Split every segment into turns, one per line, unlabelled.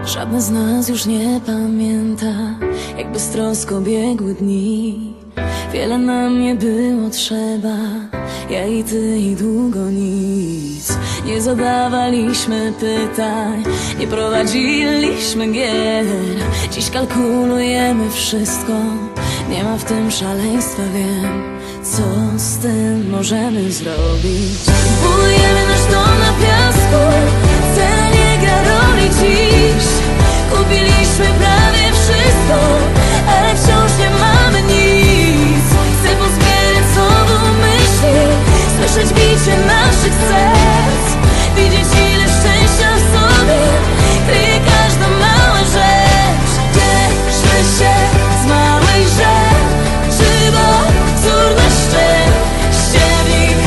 Żadne z nas już nie pamięta, jak beztrosko biegły dni. Wiele nam nie było trzeba, ja i ty i długo nic. Nie zadawaliśmy pytań, nie prowadziliśmy gier. Dziś kalkulujemy wszystko, nie ma w tym szaleństwa, wiem. Co z tym możemy zrobić? Budujemy nasz dom na piasku, cena nie gra roli dziś. Kupiliśmy prawie wszystko, ale wciąż nie mamy nic. Chcę pozbierać znowu myśli, słyszeć bicie naszych serc, widzieć ile szczęścia w sobie kryje każda mała rzecz. Cieszmy się z małej rzeczy, bo wzór na szczęście w nich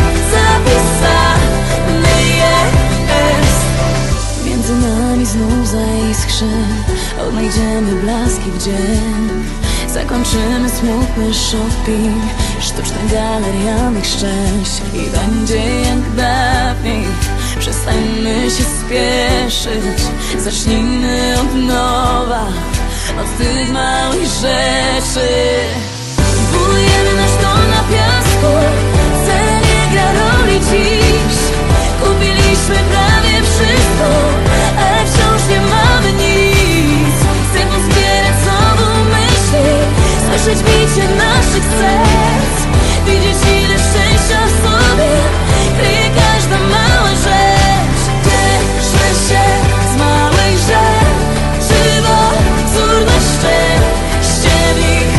zapisany jest. Między nami znów zaiskrzy, odnajdziemy blaski w dzień. Zakończymy smutny shopping, sztuczne galerianych szczęść. I będzie jak dawniej, przestańmy się spieszyć. Zacznijmy od nowa, od tych małych rzeczy. Budujemy nasz dom na piasku, cena nie gra roli dziś. Kupiliśmy prawie wszystko, ale wciąż nie mamy nic. Chcę pozbierać znowu myśli, słyszeć bicie naszych serc, widzieć ile szczęścia w sobie kryje każda mała rzecz. Cieszmy się z małej rzeczy, bo wzór na szczęście w nich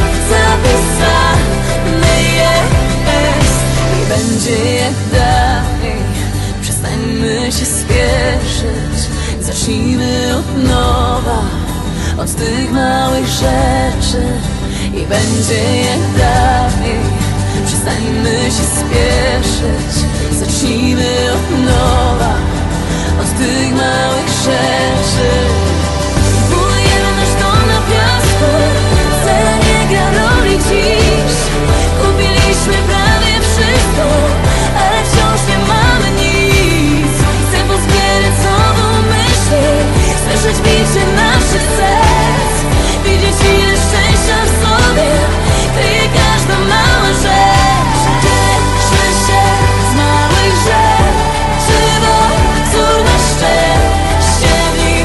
zapisany jest. I będzie jak dawniej, przestańmy się spieszyć. Zacznijmy od nowa, od tych małych rzeczy. I będzie jak dawniej, przestańmy się spieszyć. Zacznijmy od nowa, od tych małych rzeczy. Budujemy nasz dom na piasku, cena nie gra roli dziś. Kupiliśmy prawie wszystko, ale wciąż nie mamy nic. Chcę pozbierać znowu myśli, słyszeć bicie naszych serc, widzieć ile szczęścia w sobie kryje każda mała rzecz. Cieszmy się z małych rzeczy, bo wzór na szczęście w nich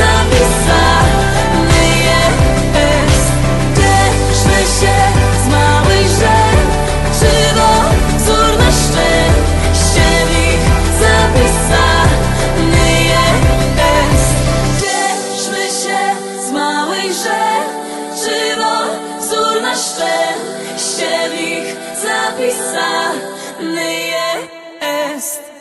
zapisany jest. Cieszmy się z małych rzeczy, bo wzór na szczęście w nich zapisany jest. Cieszmy się z małych rzeczy, bo wzór na szczęście w nich zapisany jest.